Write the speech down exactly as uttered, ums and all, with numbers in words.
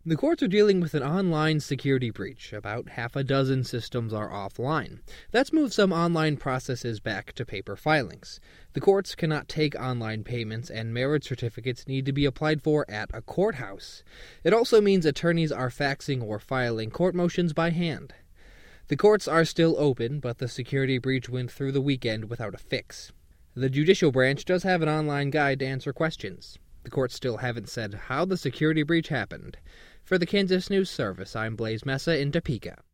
The courts are dealing with an online security breach. About half a dozen systems are offline. That's moved some online processes back to paper filings. The courts cannot take online payments, and marriage certificates need to be applied for at a courthouse. It also means attorneys are faxing or filing court motions by hand. The courts are still open, but the security breach went through the weekend without a fix. The judicial branch does have an online guide to answer questions. The courts still haven't said how the security breach happened. For the Kansas News Service, I'm Blaze Mesa in Topeka.